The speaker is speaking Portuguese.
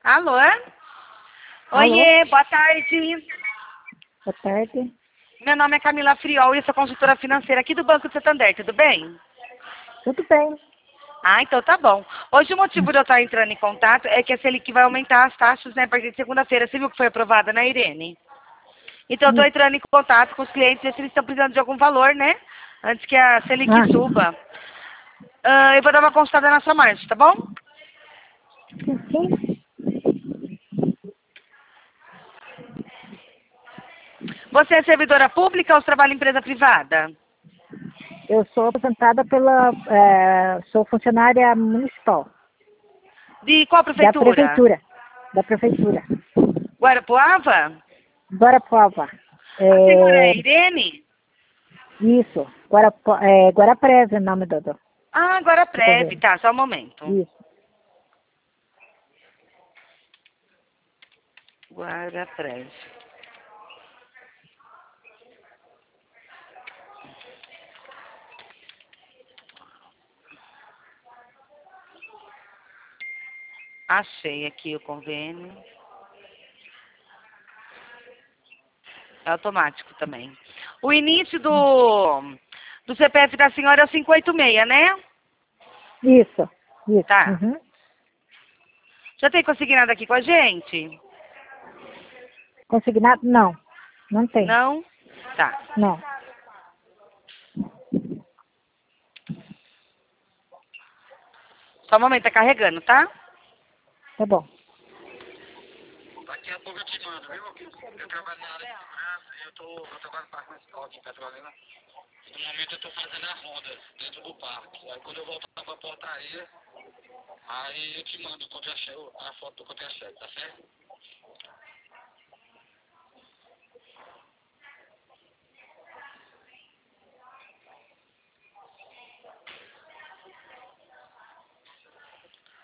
Alô? Alô? Oiê, boa tarde. Boa tarde. Meu nome é Camila Friol e eu sou consultora financeira aqui do Banco do Santander, tudo bem? Tudo bem. Ah, então tá bom. Hoje o motivo de eu estar entrando em contato é que a Selic vai aumentar as taxas, né, a partir de segunda-feira. Você viu que foi aprovada, né, Irene? Então eu tô Isso. entrando em contato com os clientes, ver se eles estão precisando de algum valor, né? Antes que a Selic Ah, suba. Eu vou dar uma consultada na sua margem, tá bom? sim. Você é servidora pública ou trabalha em empresa privada? Eu sou aposentada sou funcionária municipal, De qual da prefeitura? prefeitura. Da prefeitura. Guarapuava? Guarapuava. A senhora É, é Irene? isso. Guarapreve é o nome Ah, do Guaraprev, convênio. tá, só um momento. Isso. Guaraprev. Achei aqui o convênio. É automático também. O início do CPF da senhora é o 586, né? Isso. Isso. Tá. Uhum. Já tem consignado aqui com a gente? Consignado? Não. Não tem. Não? Tá. Não. Só um momento, tá carregando, tá? Tá bom. Daqui a pouco eu te mando, viu? Eu trabalho na área de segurança e eu trabalho no parque municipal aqui em Petrolina. E no momento eu estou fazendo a ronda dentro do parque. Aí quando eu voltar para a portaria, aí eu te mando a foto do contra-cheque, tá certo?